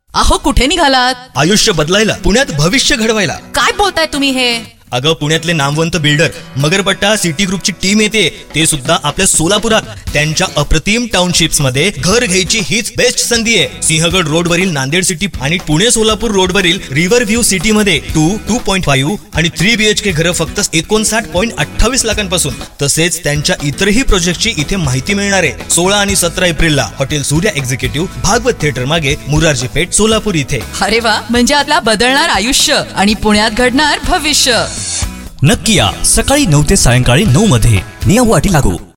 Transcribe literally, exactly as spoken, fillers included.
अहो कुठे निघालात? आयुष्य बदलायला, पुण्यात भविष्य घडवायला. काय बोलताय तुम्ही हे? अगं पुण्यातले नामवंत बिल्डर मगरपट्टा सिटी ग्रुपची टीम येते, ते सुद्धा आपल्या सोलापुरात. त्यांच्या अप्रतिम टाउनशिप्स मध्ये घर घ्यायची हीच बेस्ट संधी आहे. सिंहगड रोड वरील नांदेड सिटी आणि पुणे सोलापूर रोड वरील रिव्हर व्ह्यू सिटी मध्ये टू टू पॉईंट फाईव्ह आणि थ्री बीएचके घरं फक्त एकोणसाठ पॉईंट अठ्ठावीस लाखांपासून. तसेच त्यांच्या इतरही प्रोजेक्टची इथे माहिती मिळणार आहे. सोळा आणि सतरा एप्रिलला hotel Surya executive Bhagwat theatre मागे मुरारजी पेठ सोलापूर इथे. अरे वा, म्हणजे आपला बदलणार आयुष्य आणि पुण्यात घडणार भविष्य. नक्की या सकाळी नऊ ते सायंकाळी नऊ मध्ये. नियम व अटी लागू.